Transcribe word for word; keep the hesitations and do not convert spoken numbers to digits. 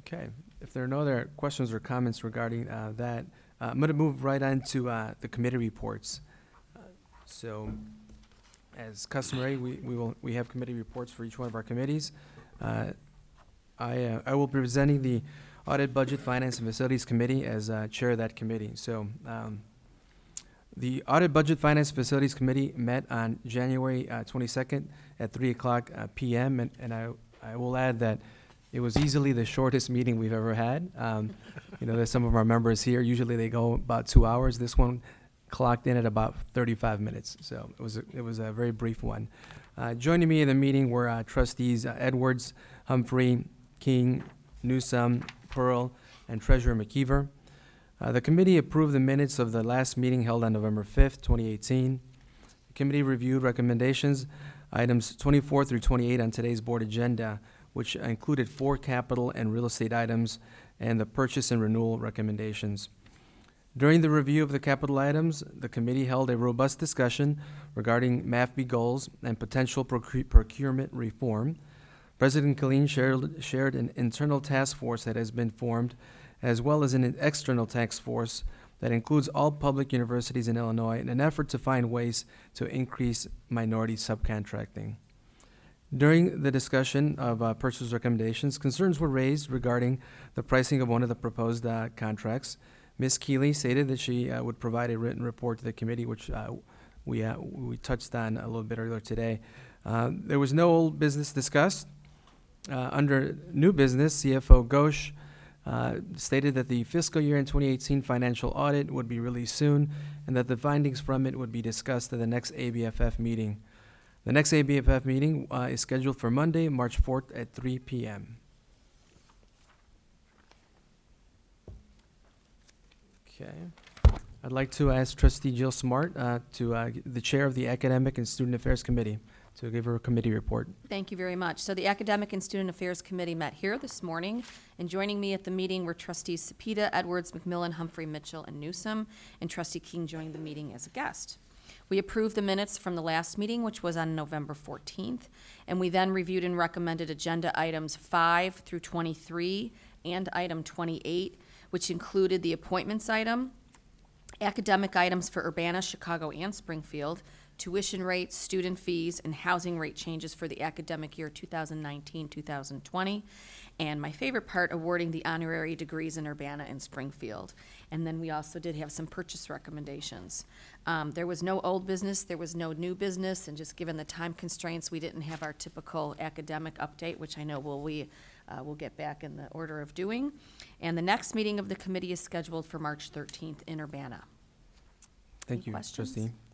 Okay, if there are no other questions or comments regarding uh, that, uh, I'm going to move right on to uh, the committee reports. Uh, So, as customary, we we will, we have committee reports for each one of our committees. Uh, I uh, I will be presenting the Audit, Budget, Finance, and Facilities Committee as uh, chair of that committee. So, um, the Audit, Budget, Finance, and Facilities Committee met on January uh, twenty-second at three o'clock uh, p m, and and I I will add that it was easily the shortest meeting we've ever had. Um, You know, there's some of our members here, usually they go about two hours. This one clocked in at about thirty-five minutes, so it was, a- it was a very brief one. Uh, Joining me in the meeting were uh, trustees uh, Edwards, Humphrey, King, Newsome, Pearl, and Treasurer McKeever. Uh, The committee approved the minutes of the last meeting held on November fifth, twenty eighteen. The committee reviewed recommendations, items twenty-four through twenty-eight on today's board agenda, which included four capital and real estate items and the purchase and renewal recommendations. During the review of the capital items, the committee held a robust discussion regarding M A F B goals and potential procu- procurement reform. President Killeen shared, shared an internal task force that has been formed, as well as an external task force that includes all public universities in Illinois in an effort to find ways to increase minority subcontracting. During the discussion of uh, purchase recommendations, concerns were raised regarding the pricing of one of the proposed uh, contracts. Miz Keeley stated that she uh, would provide a written report to the committee, which uh, we uh, we touched on a little bit earlier today. Uh, there was no old business discussed. Uh, under new business, C F O Ghosh uh, stated that the fiscal year in twenty eighteen financial audit would be released soon, and that the findings from it would be discussed at the next A B F F meeting. The next A B F F meeting uh, is scheduled for Monday, March fourth at three p m Okay. I'd like to ask Trustee Jill Smart, uh, to uh, the Chair of the Academic and Student Affairs Committee, to give her a committee report. Thank you very much. So the Academic and Student Affairs Committee met here this morning, and joining me at the meeting were Trustees Cepeda, Edwards, McMillan, Humphrey, Mitchell, and Newsome, and Trustee King joined the meeting as a guest. We approved the minutes from the last meeting, which was on November fourteenth, and we then reviewed and recommended agenda items five through twenty-three and item twenty-eight, which included the appointments item, academic items for Urbana, Chicago, and Springfield, tuition rates, student fees, and housing rate changes for the academic year two thousand nineteen two thousand twenty, and my favorite part, awarding the honorary degrees in Urbana and Springfield. And then we also did have some purchase recommendations. Um, there was no old business, there was no new business, and just given the time constraints, we didn't have our typical academic update, which I know we'll, we uh, will get back in the order of doing. And the next meeting of the committee is scheduled for March thirteenth in Urbana. Thank Any you, questions? Trustee.